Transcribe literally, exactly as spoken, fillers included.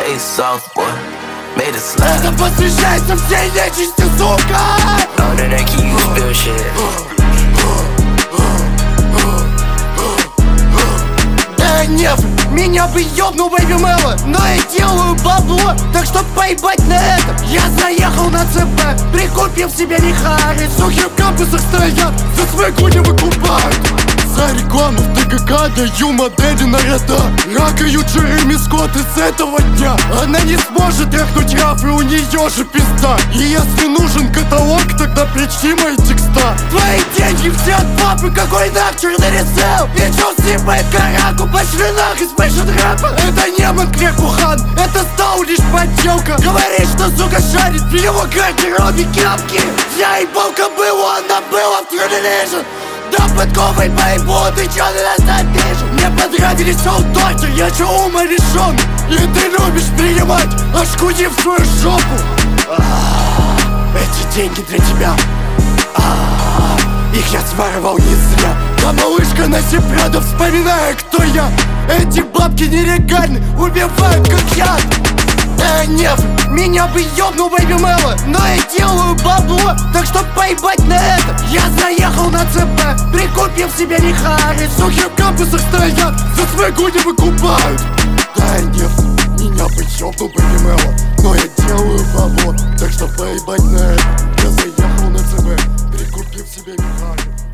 face off, boy. Made it slap. Это посвящается всей нечисти, сука! Know that I keep you spill shit. Эй, неф, меня бы ёбнул Бэйби Мэлла, но я делаю бабло, так что поебать на это. Я заехал на ЦП, прикупив себе Михари. Сухи в кампусах стоят, за свою не выкупают. За рекламу в ТГК даю модели на ряда. Ракаю Джереми Скотт из этого дня. Она не сможет тряхнуть раф, и у нее же пизда. И если нужен каталог, тогда причти мои текста. Твои деньги все от папы, какой нахер нарисел. И чё снимает караку, пошли нах из фэшн рэпа. Это не Манквекухан, это стал лишь подделка. Говорит, что сука шарит в его гардеробе кепки. Я ебал кобылу, она была в True Religion. Да подковой поебу, ты чё на нас напишешь? Мне понравились солдаты, я чё ума решен. И ты любишь принимать, ошкудив свою жопу. А-а-а, эти деньги для тебя. А-а-а, их я своровал не зря. Да малышка на рядом, вспоминая, кто я. Эти бабки нелегальны, убивают как яд. Эй, неф, меня бы ёбнул Бэйби Мэлла, но я делаю бабло, так что поебать на это. Я заехал на ЦП, прикупив себе Михари. Сухи в кампусах стоят, за свою не выкупают. Эй, неф, меня бы ёбнул Бэйби Мэлла, но я делаю бабло, так что поебать на это. Я заехал на ЦП, прикупив себе Михари.